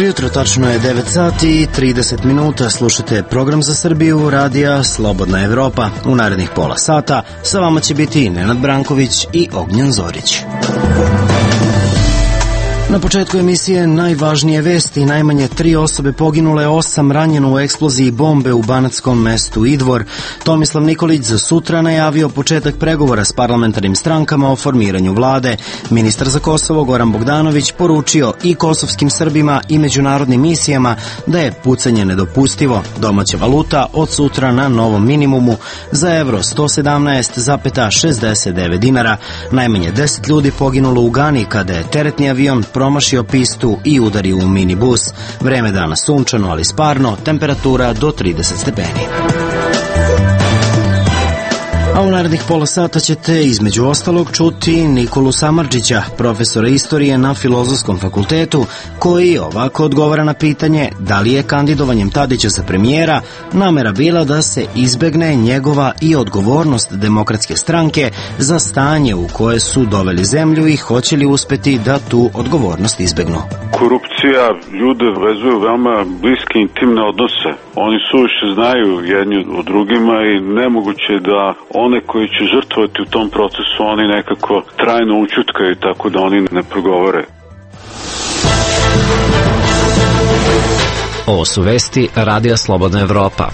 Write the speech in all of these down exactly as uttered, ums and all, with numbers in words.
jutro, tačno je devet sati i trideset minuta. Slušate program za Srbiju, radija Slobodna Evropa. U narednih pola sata sa vama će biti Nenad Branković i Ognjen Zorić. Na početku emisije najvažnije vesti. Najmanje tri osobe poginule, osam ranjeno u eksploziji bombe u banatskom mestu Idvor. Tomislav Nikolić za sutra najavio početak pregovora s parlamentarnim strankama o formiranju vlade. Ministar za Kosovo Goran Bogdanović poručio i kosovskim Srbima i međunarodnim misijama da je pucanje nedopustivo. Domaća valuta od sutra na novom minimumu, za evro sto sedamnaest zarez šezdeset devet dinara. Najmanje deset ljudi poginulo u Gani kada je teretni avion promašio pistu i udario u minibus. Vreme dana sunčano, ali sparno, temperatura do trideset stepeni. A u narednih pola sata ćete između ostalog čuti Nikolu Samardžića, profesora istorije na Filozofskom fakultetu, koji ovako odgovara na pitanje da li je kandidovanjem Tadića za premijera namera bila da se izbegne njegova i odgovornost Demokratske stranke za stanje u koje su doveli zemlju i hoće li uspeti da tu odgovornost izbegnu. Korupcija ljude vezuje veoma bliske intimne odnose. Oni suviše znaju jedni od drugima i nemoguće da one koji će žrtvovati u tom procesu oni nekako trajno učutkaju tako da oni ne progovore. Ovo su vesti Radija Slobodna Evropa.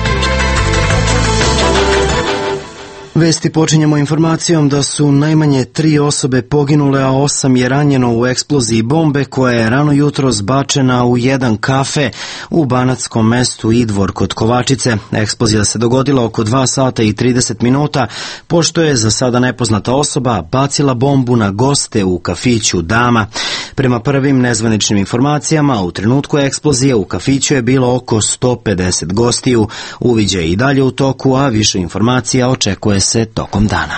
Vesti počinjemo informacijom da su najmanje tri osobe poginule, a osam je ranjeno u eksploziji bombe koja je rano jutro zbačena u jedan kafe u banatskom mestu Idvor kod Kovačice. Eksplozija se dogodila oko dva sata i trideset minuta, pošto je za sada nepoznata osoba bacila bombu na goste u kafiću Dama. Prema prvim nezvaničnim informacijama, u trenutku eksplozije u kafiću je bilo oko sto pedeset gostiju. Uviđaj je i dalje u toku, a više informacija očekuje se tokom dana.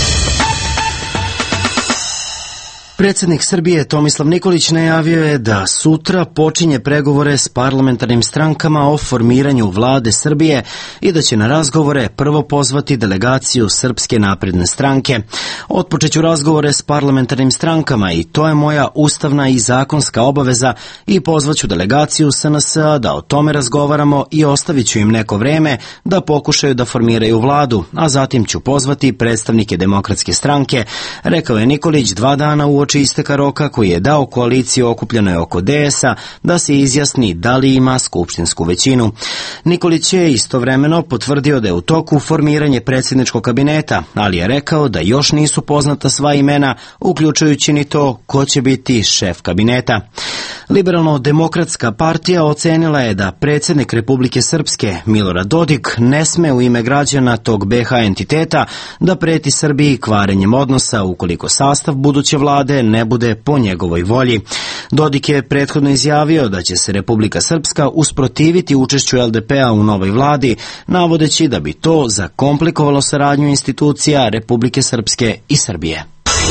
Predsjednik Srbije Tomislav Nikolić najavio je da sutra počinje pregovore s parlamentarnim strankama o formiranju vlade Srbije i da će na razgovore prvo pozvati delegaciju Srpske napredne stranke. Otpočeću razgovore s parlamentarnim strankama i to je moja ustavna i zakonska obaveza i pozvaću delegaciju S N S-a da o tome razgovaramo i ostavit ću im neko vreme da pokušaju da formiraju vladu, a zatim ću pozvati predstavnike Demokratske stranke, rekao je Nikolić dva dana u uoči isteka roka koji je dao koaliciji okupljenoj oko D S-a da se izjasni da li ima skupštinsku većinu. Nikolić je istovremeno potvrdio da je u toku formiranje predsjedničkog kabineta, ali je rekao da još nisu poznata sva imena, uključujući ni to ko će biti šef kabineta. Liberalno-demokratska partija ocenila je da predsjednik Republike Srpske Milorad Dodik ne sme u ime građana tog B H entiteta da preti Srbiji kvarenjem odnosa ukoliko sastav buduće vlade ne bude po njegovoj volji. Dodik je prethodno izjavio da će se Republika Srpska usprotiviti učešću L D P-a u novoj vladi, navodeći da bi to zakomplikovalo saradnju institucija Republike Srpske i Srbije.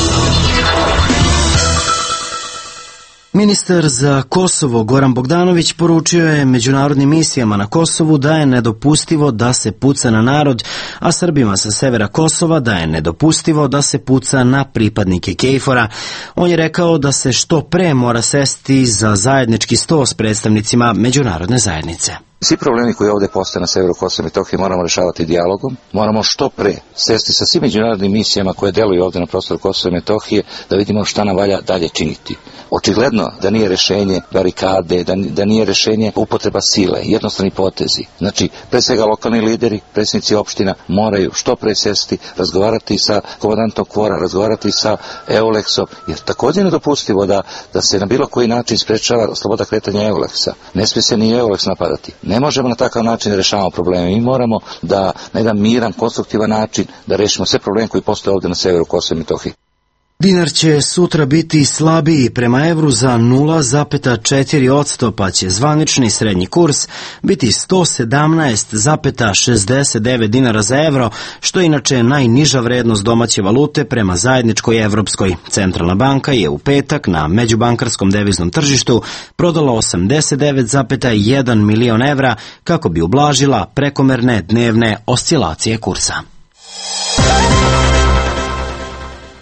Ministar za Kosovo Goran Bogdanović poručio je međunarodnim misijama na Kosovu da je nedopustivo da se puca na narod, a Srbima sa severa Kosova da je nedopustivo da se puca na pripadnike KFOR-a. On je rekao da se što pre mora sesti za zajednički sto s predstavnicima međunarodne zajednice. Svi problemi koji ovdje postoje na severu Kosova i Metohije moramo rešavati dijalogom, moramo što pre sesti sa svim međunarodnim misijama koje deluju ovdje na prostoru Kosova i Metohije da vidimo šta nam valja dalje činiti. Očigledno da nije rešenje barikade, da, da nije rešenje upotreba sile, jednostavni potezi. Znači, pre svega lokalni lideri, predsjednici opština moraju što pre sesti, razgovarati sa komandantom Kvora, razgovarati sa Euleksom, jer također je nedopustivo da, da se na bilo koji način sprečava sloboda kretanja Euleksa. Ne smije se ni Euleks napadati. Ne možemo na takav način da rešavamo probleme. Mi moramo da na jedan miran, konstruktivan način da rešimo sve probleme koji postoje ovdje na severu Kosova i Metohije. Dinar će sutra biti slabiji prema evru za nula zarez četiri posto, pa će zvanični srednji kurs biti sto sedamnaest zarez šezdeset devet dinara za evro, što je inače najniža vrednost domaće valute prema zajedničkoj evropskoj. Centralna banka je u petak na međubankarskom deviznom tržištu prodala osamdeset devet zarez jedan milion evra kako bi ublažila prekomerne dnevne oscilacije kursa.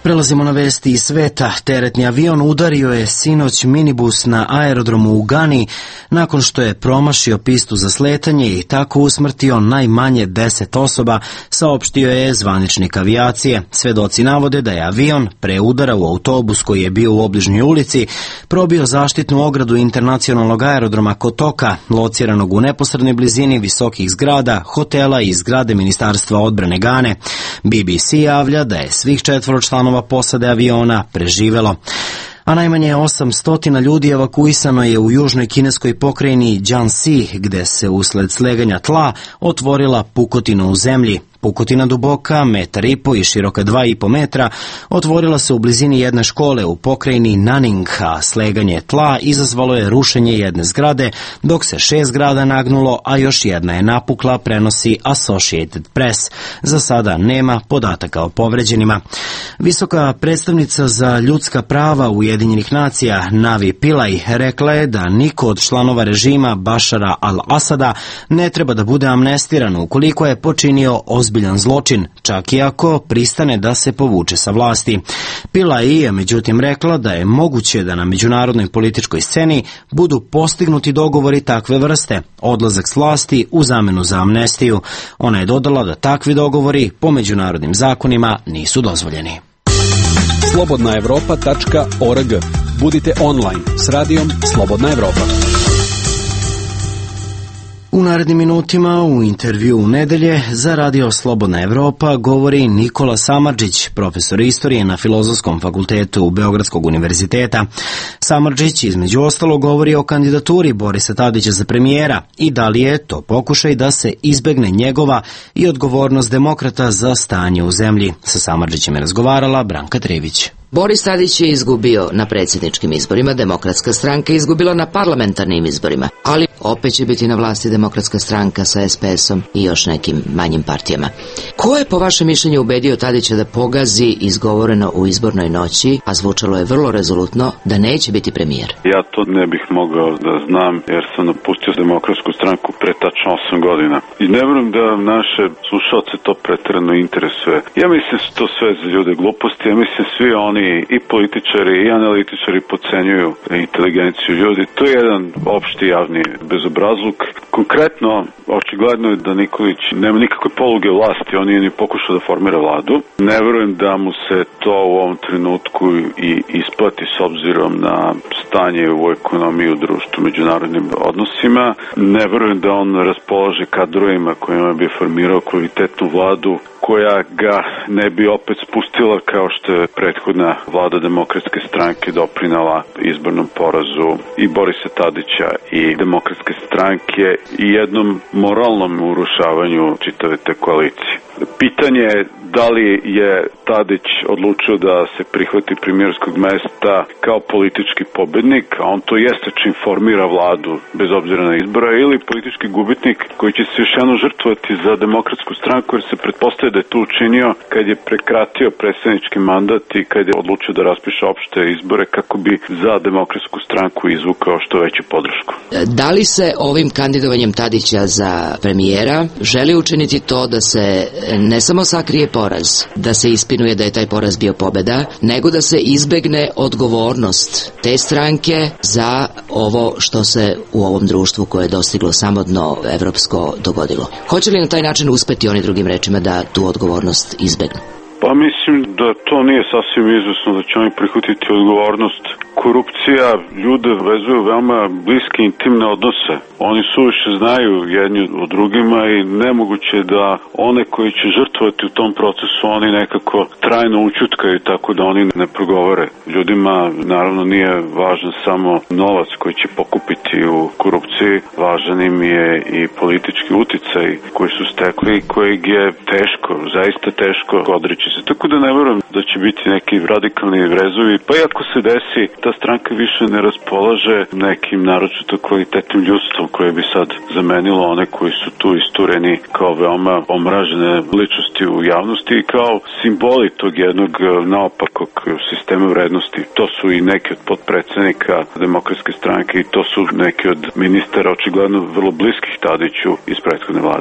Prelazimo na vesti iz sveta. Teretni avion udario je sinoć minibus na aerodromu u Gani nakon što je promašio pistu za sletanje i tako usmrtio najmanje deset osoba, saopštio je zvaničnik avijacije. Svedoci navode da je avion pre udara u autobus koji je bio u obližnjoj ulici probio zaštitnu ogradu internacionalnog aerodroma Kotoka, lociranog u neposrednoj blizini visokih zgrada, hotela i zgrade Ministarstva odbrane Gane. B B C javlja da je svih četvoro članova posade aviona preživelo. A najmanje osamsto ljudi evakuisano je u južnoj kineskoj pokrajini Jiangxi, gde se usled sleganja tla otvorila pukotina u zemlji. Pukotina duboka, metar i po i široka dva i po metra, otvorila se u blizini jedne škole u pokrajini Nanning, a sleganje tla izazvalo je rušenje jedne zgrade, dok se šest zgrada nagnulo, a još jedna je napukla, prenosi Associated Press. Za sada nema podataka o povređenima. Visoka predstavnica za ljudska prava Ujedinjenih nacija, Navi Pillay, rekla je da niko od članova režima Bašara al-Asada ne treba da bude amnestiran ukoliko je počinio ozbiljan zločin, čak i ako pristane da se povuče sa vlasti. Pillay je međutim rekla da je moguće da na međunarodnoj političkoj sceni budu postignuti dogovori takve vrste, odlazak s vlasti u zamenu za amnestiju. Ona je dodala da takvi dogovori po međunarodnim zakonima nisu dozvoljeni. slobodna evropa tačka org. Budite online s radijom Slobodna Evropa. U narednim minutima u intervju u nedelje za Radio Slobodna Evropa govori Nikola Samardžić, profesor istorije na Filozofskom fakultetu Beogradskog univerziteta. Samardžić između ostalo govori o kandidaturi Borisa Tadića za premijera i da li je to pokušaj da se izbegne njegova i odgovornost demokrata za stanje u zemlji. Sa Samardžićem je razgovarala Branka Trivić. Boris Tadić je izgubio na predsjedničkim izborima, Demokratska stranka je izgubila na parlamentarnim izborima, ali opet će biti na vlasti Demokratska stranka sa es pe esom i još nekim manjim partijama. Ko je po vašem mišljenju ubedio Tadića da pogazi izgovoreno u izbornoj noći, a zvučalo je vrlo rezolutno, da neće biti premijer? Ja to ne bih mogao da znam jer sam napustio Demokratsku stranku pre tačno osam godina. I ne vjerujem da naše slušalce to pretjerano interesuje. Ja mislim da su to sve za ljude gluposti, ja mislim svi oni i političari i analitičari podcenjuju inteligenciju ljudi. To je jedan opšti javni bezobrazluk. Konkretno, očigledno je da Nikolić nema nikakve poluge vlasti, on nije ni pokušao da formira vladu. Ne verujem da mu se to u ovom trenutku i isplati s obzirom na stanje u ekonomiji, u društvu, međunarodnim odnosima. Ne verujem da on raspolaže kadrovima kojima bi formirao kvalitetnu vladu koja ga ne bi opet spustila kao što je prethodna vlada Demokratske stranke doprinala izbornom porazu i Borisa Tadića i Demokratske stranke i jednom moralnom urušavanju čitave te koalicije. Pitanje je da li je Tadić odlučio da se prihvati premijerskog mesta kao politički pobednik, a on to jeste čim formira vladu bez obzira na izbora, ili politički gubitnik koji će se još jedno žrtvovati za Demokratsku stranku jer se pretpostavlja da je to učinio kad je prekratio predsjednički mandat i kad je odlučio da raspiše opšte izbore kako bi za Demokratsku stranku izvukao što veću podršku. Da li se ovim kandidovanjem Tadića za premijera želi učiniti to da se ne samo sakrije poraz, da se ispinuje da je taj poraz bio pobeda, nego da se izbegne odgovornost te stranke za ovo što se u ovom društvu koje je dostiglo samodno evropsko dogodilo? Hoće li na taj način uspeti, oni drugim rečima, da tu odgovornost izbegnu? Pa mislim da to nije sasvim izvesno da će oni prihvatiti odgovornost. Korupcija ljude vezuje veoma bliske intimne odnose. Oni suviše znaju jedni od drugima i nemoguće da one koji će žrtvovati u tom procesu oni nekako trajno učutkaju tako da oni ne progovore. Ljudima naravno nije važan samo novac koji će pokupiti u korupciji, važan im je i politički uticaj koji su stekli i kojeg je teško, zaista teško odreći se. Tako da ne verujem da će biti neki radikalni rezovi, pa i ako se desi, ta stranka više ne raspolaže nekim naročito kvalitetnim ljudstvom koje bi sad zamenilo one koji su tu istureni kao veoma omražene ličnosti u javnosti i kao simboli tog jednog naopakog sistema vrednosti. To su i neki od potpredsednika Demokratske stranke i to su neki od ministara očigledno vrlo bliskih Tadiću iz prethodne vlade.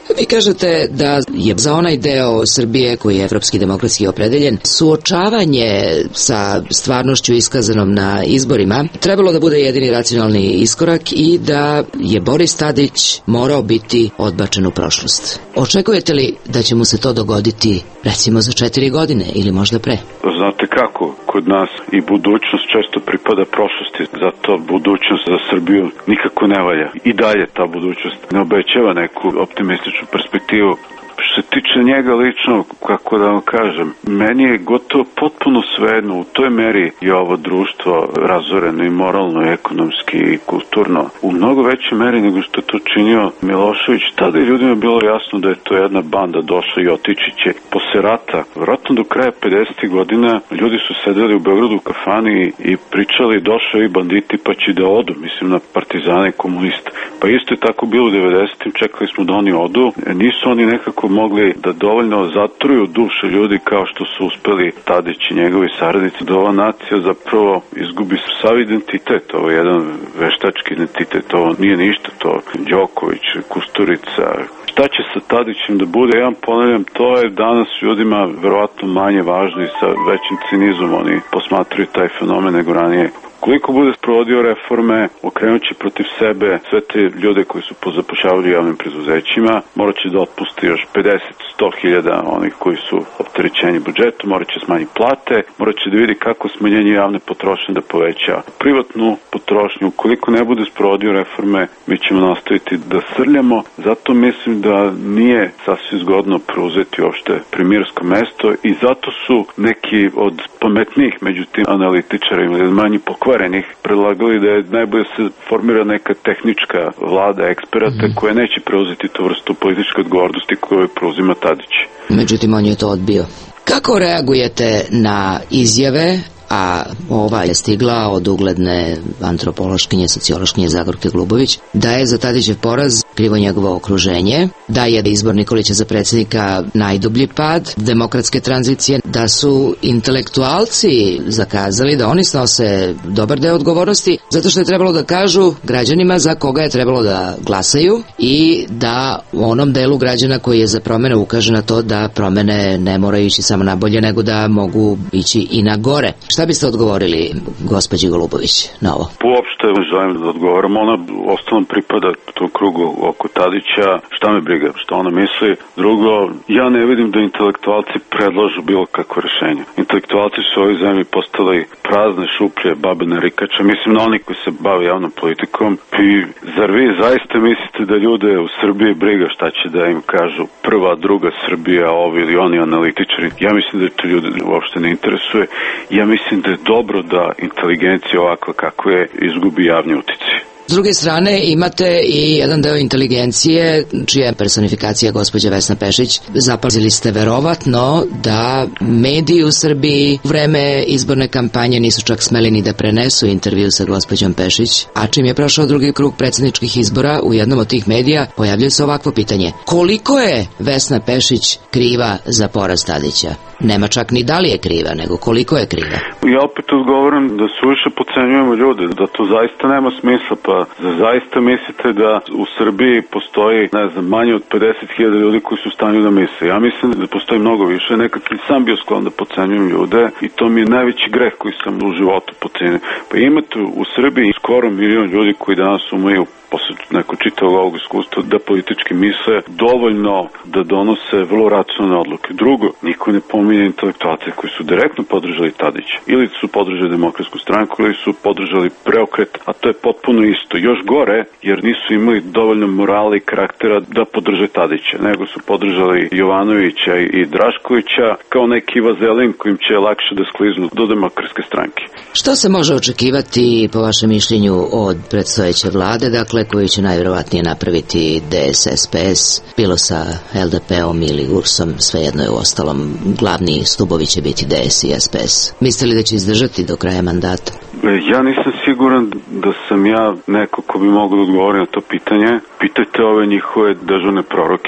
Vi kažete da je za onaj deo Srbije koji je evropski demokratski opredeljen suočavanje sa stvarnošću iskazanom na izborima trebalo da bude jedini racionalni iskorak i da je Boris Tadić morao biti odbačen u prošlost. Očekujete li da će mu se to dogoditi recimo za četiri godine ili možda pre? Znate kako, kod nas i budućnost često pripada prošlosti, zato budućnost za Srbiju nikako ne valja. I dalje ta budućnost ne obećava neku optimističnu perspektivu. Što se tiče njega lično, kako da vam kažem, meni je gotovo potpuno svejedno, u toj meri je ovo društvo razoreno i moralno, i ekonomski, i kulturno. U mnogo većoj meri nego što je to činio Milošević. Tada je ljudima bilo jasno da je to jedna banda došla i otići će. Posle rata, vjerojatno do kraja pedesetih godina, ljudi su sedeli u Beogradu u kafani i pričali došao i banditi pa će da odu, mislim na partizane i komuniste. Pa isto je tako bilo u devedesetim, čekali smo da oni odu, nisu oni nekako mogli da dovoljno zatruju duše ljudi kao što su uspeli Tadić i njegovi saradnici, da ova nacija zapravo izgubi sav identitet, ovo je jedan veštački identitet, ovo nije ništa, to Đoković, Kusturica. Šta će sa Tadićem da bude? Ja vam ponavljam, to je danas ljudima verovatno manje važno i sa većim cinizmom oni posmatruju taj fenomen nego ranije. Koliko bude sprovodio reforme, okrenući protiv sebe sve te ljude koji su pozapošljavali javnim preduzećima, morat će da otpusti još pedeset do sto hiljada onih koji su opterećeni budžetom, morat će smanjiti plate, morat će da vidi kako smanjenje javne potrošnje da poveća privatnu potrošnju. Koliko ne bude sprovodio reforme, mi ćemo nastaviti da srljamo, zato mislim da nije sasvim zgodno preuzeti uopšte premijersko mesto i zato su neki od pametnijih među tim analitičarima ili manji pokvarenih predlagali da je najbolje se formira neka tehnička vlada eksperata mm-hmm. koja neće preuzeti tu vrstu političke odgovornosti koju preuzima Tadić. Međutim, on je to odbio. Kako reagujete na izjave, a ova je stigla od ugledne antropološkinje, sociološkinje Zagorke Glubović, da je za Tadićev poraz krivo njegovo okruženje, da je izbor Nikolića za predsjednika najdublji pad demokratske tranzicije, da su intelektualci zakazali da oni snose dobar deo odgovornosti, zato što je trebalo da kažu građanima za koga je trebalo da glasaju i da onom delu građana koji je za promene ukaže na to da promene ne moraju ići samo na bolje, nego da mogu ići i na gore. Šta biste odgovorili gospođi Golubović na ovo? Uopšte želim da odgovoram. Ona ostalom pripada tom krugu oko Tadića. Šta me briga, šta ona misli. Drugo, ja ne vidim da intelektualci predlažu bilo kakvo rešenje. Intelektualci su u ovoj zemlji postali prazne šuplje, babe narikače. Mislim na oni koji se bave javnom politikom. I zar vi zaista mislite da ljude u Srbiji briga šta će da im kažu prva, druga Srbija, ovi ili oni analitičari? Ja mislim da to ljude uopšte ne interesuje. Ja mislim da je dobro da inteligencija ovakva kako je izgubi javni uticaj. S druge strane imate i jedan deo inteligencije čija je personifikacija gospođa Vesna Pešić. Zapazili ste verovatno da mediji u Srbiji u vreme izborne kampanje nisu čak smeli ni da prenesu intervju sa gospođom Pešić, a čim je prošao drugi krug predsjedničkih izbora u jednom od tih medija pojavljuje se ovakvo pitanje: koliko je Vesna Pešić kriva za poraz Tadića? Nema čak ni da li je kriva, nego koliko je kriva. Ja opet odgovoram da suviše podcenjujemo ljude, da to zaista nema smisla, pa da zaista mislite da u Srbiji postoji, ne znam, manje od pedeset hiljada ljudi koji su u stanju da misle. Ja mislim da postoji mnogo više, nekad sam sam bio sklon da podcenjujem ljude i to mi je najveći greh koji sam u životu podcenio. Pa imate u Srbiji skoro milion ljudi koji danas umeju posle neko čitavog ovog iskustva da politički misle dovoljno da donose vrlo racionalne odluke. Drugo, niko ne pominje intelektualce koji su direktno podržali Tadića. Ili su podržali Demokratsku stranku, ili su podržali preokret, a to je potpuno isto. Još gore, jer nisu imali dovoljno morala i karaktera da podrže Tadića, nego su podržali Jovanovića i Draškovića kao neki vazelin kojim će lakše da skliznu do Demokratske stranke. Što se može očekivati, po vašem mišljenju, od predstojeće vlade, dakle, koji će najvjerovatnije napraviti D S S P S, bilo sa L D P-om ili U R S-om, svejedno je u ostalom, glavni stubovi će biti D S i S P S. Mislite li da će izdržati do kraja mandata? Ja nisam siguran da sam ja neko ko bi mogao da odgovori na to pitanje. Pitajte ove njihove dežurne proroke.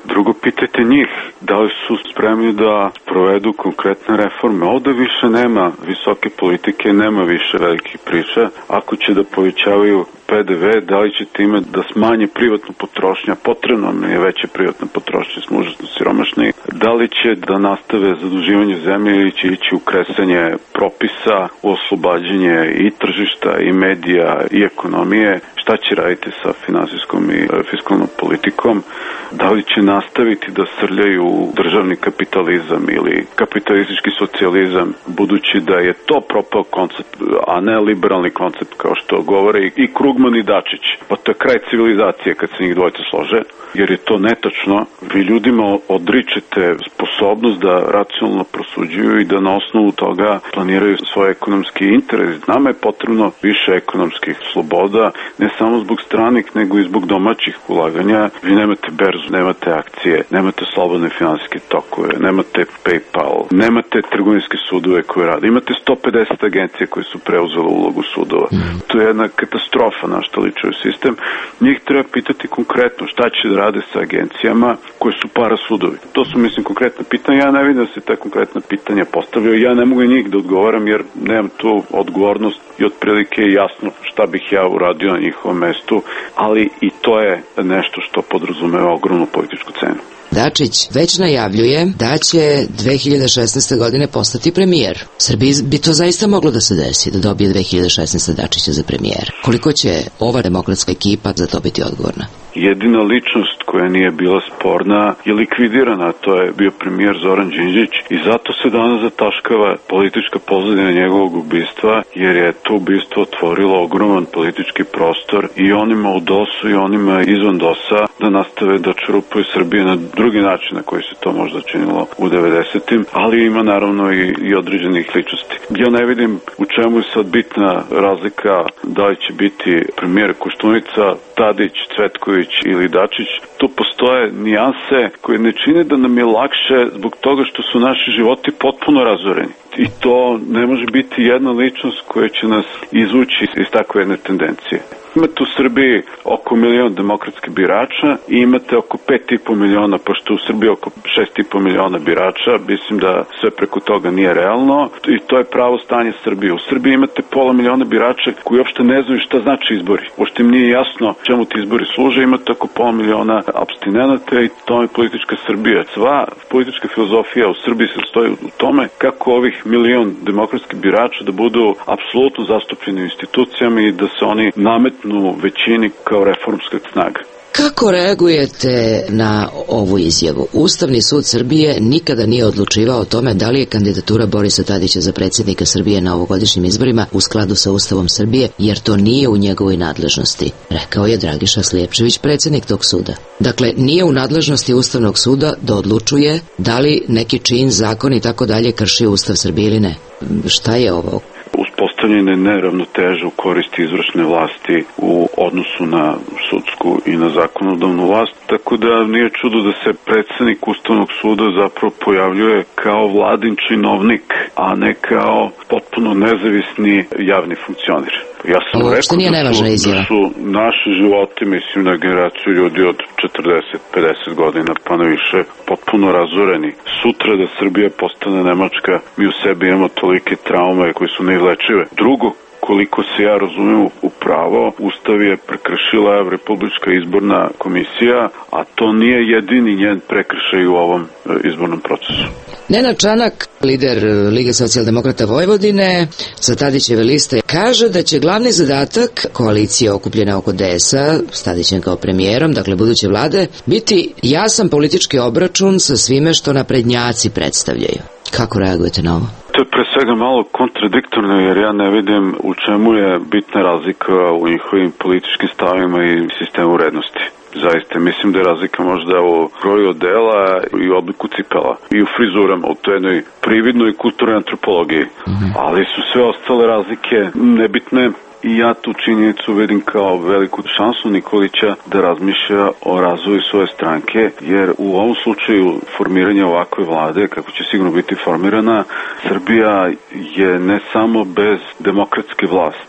Drugo, pitajte njih da li su spremni da provedu konkretne reforme. Ovde više nema visoke politike, nema više velikih priča. Ako će da povećavaju P D V, da li će time da smanje privatnu potrošnju, potrebno nam je veća privatna potrošnja, smo užasno siromašni, da li će da nastave zaduživanje zemlje ili će ići u kresanje propisa, u oslobađanje i tržišta, i medija, i ekonomije, šta će raditi sa finansijskom i fiskalnom politikom, da li će nastaviti da srljaju u državni kapitalizam ili kapitalistički socijalizam, budući da je to propao koncept, a ne liberalni koncept kao što govore i Krugman i Dačić. Pa to je kraj civilizacije kad se njih dvojice slože, jer je to netačno. Vi ljudima odričete sposobnost da racionalno prosuđuju i da na osnovu toga planiraju svoj ekonomski interes. Nama je potrebno više ekonomskih sloboda, ne samo zbog stranih, nego i zbog domaćih ulaganja. Vi nemate berzu, nemate akcije, nemate slobodne finansijske tokove, nemate PayPal, nemate trgovinske sudove koje rade. Imate sto pedeset agencije koje su preuzele ulogu sudova. Mm. To je jedna katastrofa na što liči u sistem. Njih treba pitati konkretno šta će da rade sa agencijama koje su parasudovi. To su, mislim, konkretna pitanja. Ja ne vidim da se ta konkretna pitanja postavljaju. Ja ne mogu njih da odgovaram jer nemam tu odgovornost i otprilike je jasno šta bih ja uradio na njihovom mestu, ali i to je nešto što podrazumeva ogromnu političku cenu. Dačić već najavljuje da će dve hiljade šesnaeste. godine postati premijer. Srbiji bi to zaista moglo da se desi, da dobije dve hiljade šesnaeste. Dačića za premijera. Koliko će ova demokratska ekipa za to biti odgovorna? Jedina ličnost koja nije bila sporna je likvidirana, to je bio premijer Zoran Đinđić i zato se danas zataškava politička pozadina njegovog ubistva, jer je to ubistvo otvorilo ogroman politički prostor i onima u dosu i onima izvan dosa da nastave da čerupaju Srbije na drugi način na koji se to možda činilo u devedesetim, ali ima naravno i, i određenih ličnosti. Ja ne vidim u čemu je sad bitna razlika da li će biti premijer Koštunica, Tadić, Cvetković ili Dačić. Tu postoje nijanse koje ne čine da nam je lakše zbog toga što su naši životi potpuno razoreni. I to ne može biti jedna ličnost koja će nas izvući iz takve jedne tendencije. Imate u Srbiji oko milion demokratskih birača i imate oko pet i po miliona, pošto u Srbiji oko šest i po miliona birača, mislim da sve preko toga nije realno i to je pravo stanje Srbije. U Srbiji imate pola miliona birača koji uopšte ne znaju šta znači izbori. Uopšte im nije jasno čemu ti izbori služe, imate oko pola miliona apstinenata i to je politička Srbija. Sva politička filozofija u Srbiji se stoji u tome kako ovih milion demokratskih birača da budu apsolutno zastupljeni u institucijama i da se oni nametnu većini kao reformska snaga. Kako reagujete na ovu izjavu? Ustavni sud Srbije nikada nije odlučivao o tome da li je kandidatura Borisa Tadića za predsjednika Srbije na ovogodišnjim izborima u skladu sa Ustavom Srbije, jer to nije u njegovoj nadležnosti, rekao je Dragiša Slijepčević, predsjednik tog suda. Dakle, nije u nadležnosti Ustavnog suda da odlučuje da li neki čin, zakon i tako dalje krši Ustav Srbije ili ne. Šta je ovo? Uspostavljene neravnoteže u koristi izvršne vlasti u odnosu na sudsku i na zakonodavnu vlast, tako da nije čudo da se predsjednik Ustavnog suda zapravo pojavljuje kao vladin činovnik, a ne kao potpuno nezavisni javni funkcioner. Ja sam Ovo rekao da su, da su naši životi, mislim na generaciju ljudi od četrdeset pedeset godina pa na više, potpuno razoreni. Sutra da Srbija postane Nemačka, mi u sebi imamo tolike traume koje su neizlečive. Drugo, koliko se ja razumijem u pravo, Ustav je prekršila Republička izborna komisija, a to nije jedini njen prekršaj u ovom izbornom procesu. Nenad Čanak, lider Lige socijaldemokrata Vojvodine sa Tadićeve liste, kaže da će glavni zadatak koalicije okupljene oko D S-a, s Tadićem kao premijerom, dakle buduće vlade, biti jasan politički obračun sa svime što naprednjaci predstavljaju. Kako reagujete na ovo? To je pre svega malo kontradiktorno jer ja ne vidim u čemu je bitna razlika u njihovim političkim stavima i sistemu vrednosti. Zaista, mislim da je razlika možda u broju odela i u obliku cipela i u frizurama, u toj jednoj prividnoj kulturnoj antropologiji. Mm-hmm. Ali su sve ostale razlike nebitne i ja tu činjenicu vidim kao veliku šansu Nikolića da razmišlja o razvoju svoje stranke, jer u ovom slučaju formiranje ovakve vlade, kako će sigurno biti formirana, Srbija je ne samo bez demokratske vlasti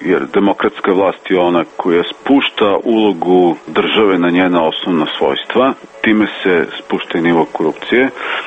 jer demokratska vlast je ona koja spušta ulogu države na njena osnovna svojstva, time se spušta i nivo korupcije,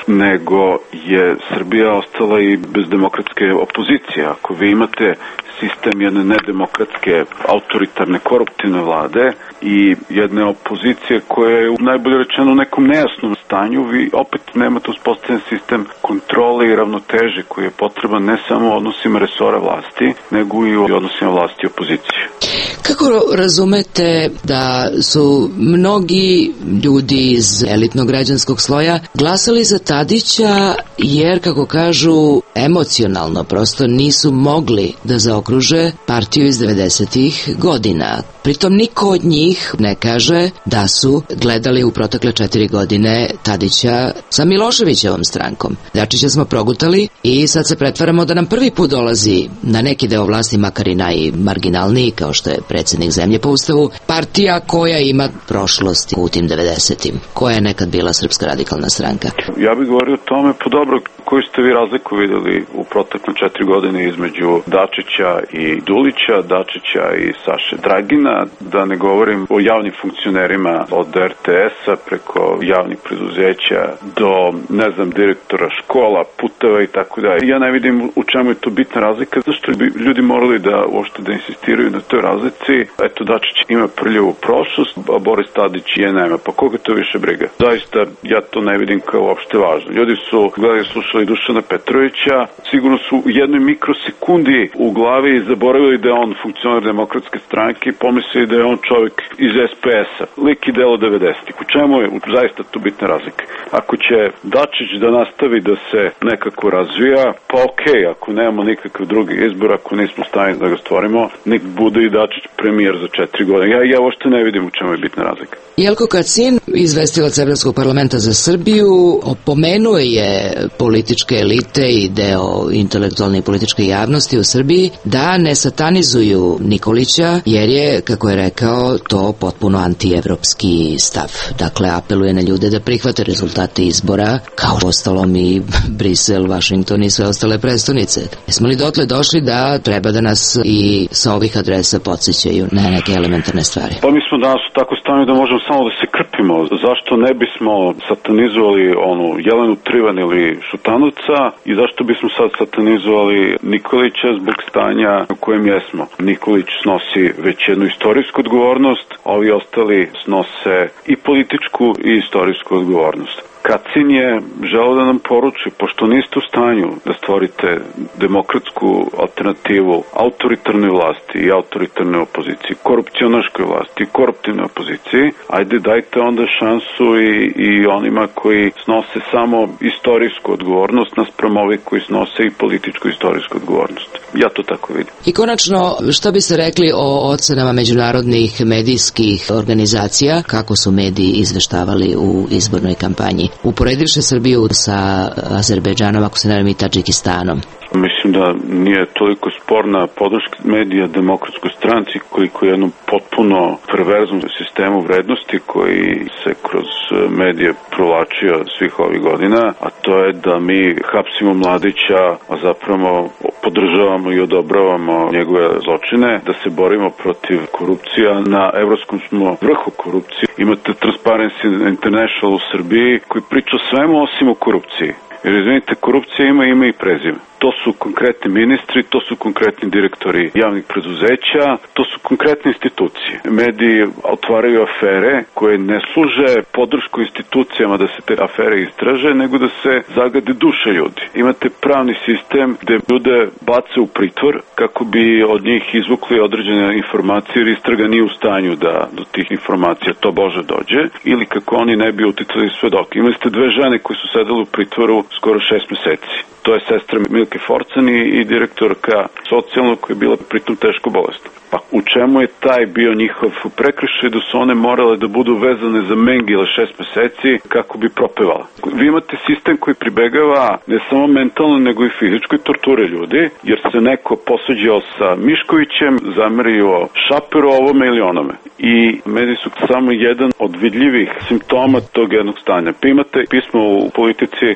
nego je Srbija ostala i bez demokratske opozicije. Ako vi imate sistem jedne nedemokratske, autoritarne, koruptivne vlade i jedne opozicije koja je u najbolje rečeno u nekom nejasnom stanju, vi opet nemate uspostavljen sistem kontrole i ravnoteže koji je potreban ne samo u odnosima resora vlasti, nego i u odnosima vlasti i opozicije. Kako razumete da su mnogi ljudi iz elitnog građanskog sloja glasali za Tadića jer, kako kažu, emocionalno prosto nisu mogli da zaokruže partiju iz devedesetih godina? Pritom niko od njih ne kaže da su gledali u protekle četiri godine Tadića sa Miloševićevom strankom. Dačića smo progutali i sad se pretvaramo da nam prvi put dolazi na neki deo vlasti, makar i najmarginalniji, kao što je predsjednik zemlje po ustavu, partija koja ima prošlost u tim devedesetim, koja je nekad bila Srpska radikalna stranka. Ja bih govorio o tome, pa dobro, koju ste vi razliku videli u protekle četiri godine između Dačića i Dulića, Dačića i Saše Dragina, da ne govorim o javnim funkcionerima od er te es-a preko javnih preduzeća do, ne znam, direktora škola, puteva i tako dalje. Ja ne vidim u čemu je to bitna razlika, zašto bi ljudi morali da uopšte da insistiraju na toj razlici. Eto, Dačić ima prljavu prošlost, a Boris Tadić je nema, pa koga to više briga? Zaista, ja to ne vidim kao uopšte važno. Ljudi su gledali, slušali Dušana Petrovića, sigurno su u jednoj mikrosekundi u glavi zaboravili da je on funkcioner demokratske stranke i pomislili da je on čovjek iz es pe es-a, lik i delo devedesetih. U čemu je zaista tu bitna razlika? Ako će Dačić da nastavi da se nekako razvija, pa okej, okay, ako nemamo nikakav drugi izbor, ako nismo stavljeni da ga stvorimo, nek bude i Dačić premijer za četiri godine. Ja, ja ošte ne vidim u čemu je bitna razlika. Jelko Kacin, izvestilac Evropskog parlamenta za Srbiju, opomenuo je političke elite i deo intelektualne i političke javnosti u Srbiji da ne satanizuju Nikolića, jer je, kako je rekao, to potpuno antievropski stav. Dakle, apeluje na ljude da prihvate rezultate izbora, kao ostalom i Brisel, Vašington i sve ostale prestonice. Jesmo li dotle došli da treba da nas i sa ovih adresa podsjećaju na neke elementarne stvari? Pa mi smo danas u tako stanju da možemo samo da se krpimo. Zašto ne bismo satanizovali onu Jelenu Trivan ili Šutanovca i zašto bismo sad satanizovali Nikolića zbog stanja u kojem jesmo? Nikolić snosi već jednu istorijsku odgovornost, a ovi ostali snose i političku i istorijsku odgovornost. Kacin je želeo da nam poruči, pošto niste u stanju da stvorite demokratsku alternativu autoritarnoj vlasti i autoritarnoj opoziciji, korupcionaškoj vlasti i koruptivnoj opoziciji, ajde dajte onda šansu i, i onima koji snose samo istorijsku odgovornost naspram ovih koji snose i političku istorijsku odgovornost. Ja to tako vidim. I konačno, šta bi se rekli o ocenama međunarodnih medijskih organizacija, kako su mediji izveštavali u izbornoj kampanji, uporedivši Srbiju sa Azerbejdžanom, ako se ne varam, i Tadžikistanom? Mislim da nije toliko sporna podrška medija demokratskoj stranci koliko jednom potpuno perverznom sistemu vrednosti koji se kroz medije provlačio svih ovih godina, a to je da mi hapsimo Mladića, a zapravo podržavamo i odobravamo njegove zločine, da se borimo protiv korupcija. Na evropskom smo vrhu korupcije. Imate Transparency International u Srbiji koji priča o svemu osim o korupciji. Jer izvinite, korupcija ima ime i prezime. To su konkretni ministri, to su konkretni direktori javnih preduzeća, to su konkretne institucije. Mediji otvaraju afere koje ne služe podršku institucijama da se te afere istraže, nego da se zagade duše ljudi. Imate pravni sistem gde ljude bace u pritvor kako bi od njih izvukli određene informacije, jer istraga nije u stanju da do tih informacija to Bože dođe, ili kako oni ne bi uticali svedoke. Imali ste dve žene koje su sedele u pritvoru skoro šest meseci. To je sestra Milke Forcan i direktorka socijalnog koja je bila pritom teško bolesna. Pa u čemu je taj bio njihov prekršaj da su one morale da budu vezane za mengile šest meseci kako bi propevala? Vi imate sistem koji pribegava ne samo mentalno nego i fizičkoj torture ljudi, jer se neko posuđao sa Miškovićem, zamerio Šaperu ovome ili onome. I mediji su samo jedan od vidljivih simptoma tog jednog stanja. Pa imate pismo u politici Boška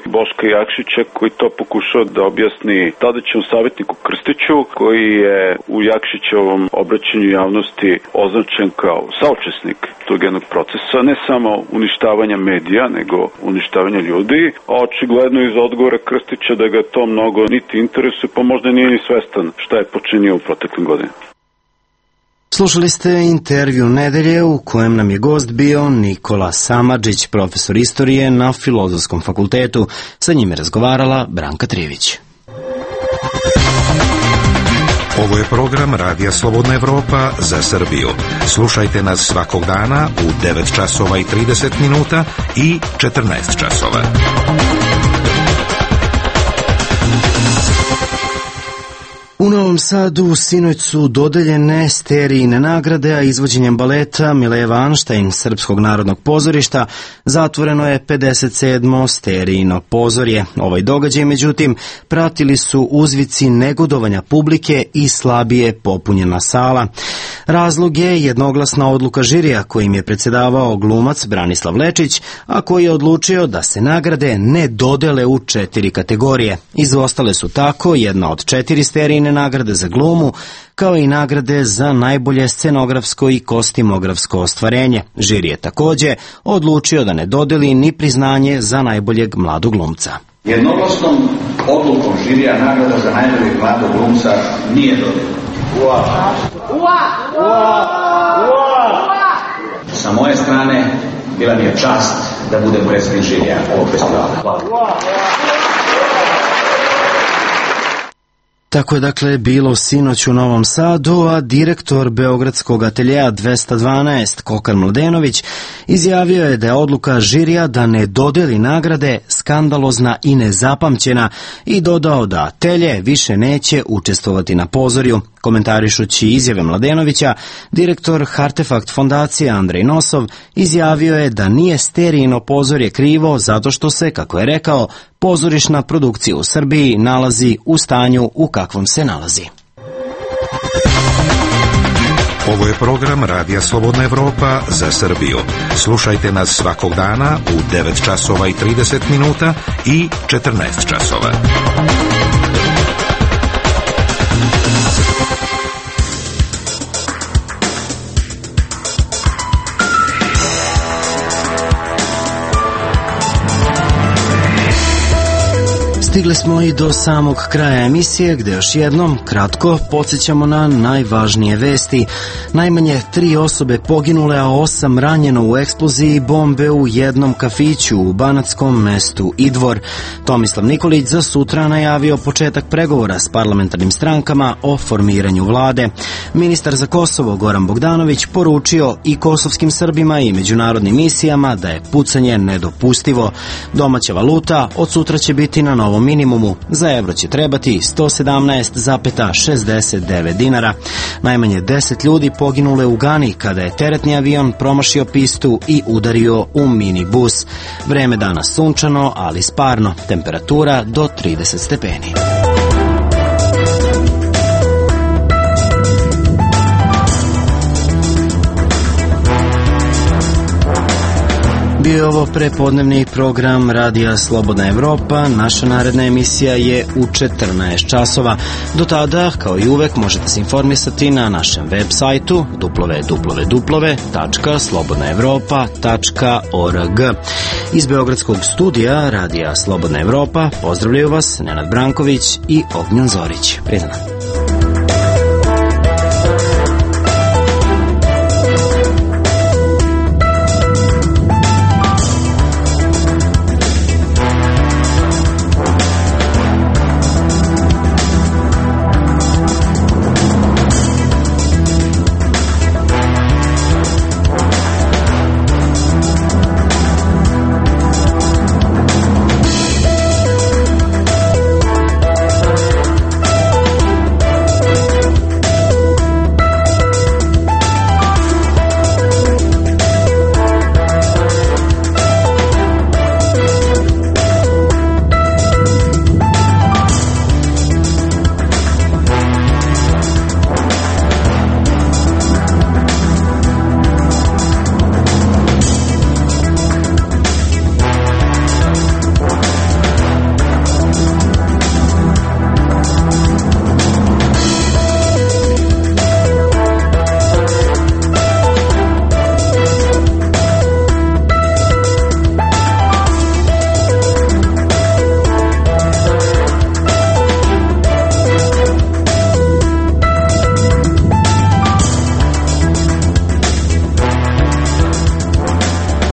Jakšića koji to pokušao da objasni tadašnjem savjetniku Krstiću, koji je u Jakšićevom obraćanju javnosti označen kao saučesnik tog jednog procesa, ne samo uništavanja medija, nego uništavanja ljudi, a očigledno iz odgovora Krstića da ga to mnogo niti interesuje, pa možda nije ni svestan šta je počinio u proteklim godinama. Slušali ste intervju nedelje u kojem nam je gost bio Nikola Samardžić, profesor istorije na Filozofskom fakultetu. Sa njim je razgovarala Branka Trivić. Ovo je program Radija Slobodna Evropa za Srbiju. Slušajte nas svakog dana u devet časova i trideset minuta i četrnaest časova. U Novom Sadu sinoć su dodeljene sterijine nagrade, a izvođenjem baleta Mileva Anštajn Srpskog narodnog pozorišta zatvoreno je pedeset sedmo sterijino pozorje. Ovaj događaj, međutim, pratili su uzvici negodovanja publike i slabije popunjena sala. Razlog je jednoglasna odluka žirija kojim je predsjedavao glumac Branislav Lečić, a koji je odlučio da se nagrade ne dodele u četiri kategorije. Izostale su tako jedna od četiri sterijine nagrade za glumu, kao i nagrade za najbolje scenografsko i kostimografsko ostvarenje. Žiri je također odlučio da ne dodeli ni priznanje za najboljeg mladog glumca. Jednoglasnom odlukom žirija nagrada za najboljeg mladog glumca nije dodeljena. Ua! Ua! Ua! Ua! Sa moje strane bila mi je čast da budem predsjednik žirija ovog festivala. Hvala. Tako je dakle bilo sinoć u Novom Sadu, a direktor Beogradskog ateljeja dvesta dvanaest Kokar Mladenović izjavio je da je odluka žirija da ne dodeli nagrade skandalozna i nezapamćena i dodao da atelje više neće učestvovati na pozorju. Komentarišući izjave Mladenovića, direktor Hartefakt fondacije Andrej Nosov izjavio je da nije sterijino pozorje krivo zato što se, kako je rekao, pozorišna produkcija u Srbiji nalazi u stanju u kakvom se nalazi. Ovo je program Radija Slobodna Evropa za Srbiju. Slušajte nas svakog dana u devet časova i trideset minuta i četrnaest časova. Stigli smo i do samog kraja emisije, gde još jednom kratko podsjećamo na najvažnije vesti. Najmanje tri osobe poginule, a osam ranjeno u eksploziji bombe u jednom kafiću u banatskom mestu Idvor. Tomislav Nikolić za sutra najavio početak pregovora s parlamentarnim strankama o formiranju vlade. Ministar za Kosovo Goran Bogdanović poručio i kosovskim Srbima i međunarodnim misijama da je pucanje nedopustivo. Domaća valuta od sutra će biti na novom minimumu. Za evro će trebati sto sedamnaest zarez šezdeset devet dinara. Najmanje deset ljudi poginule u Gani kada je teretni avion promašio pistu i udario u minibus. Vreme danas sunčano, ali sparno. Temperatura do trideset stepeni. Bio je ovo prepodnevni program Radija Slobodna Evropa. Naša naredna emisija je u četrnaest časova. Do tada, kao i uvek, možete se informisati na našem web sajtu w w w tačka slobodna evropa tačka org. Iz Beogradskog studija Radija Slobodna Evropa pozdravljaju vas Nenad Branković i Ognjen Zorić. Prijetno.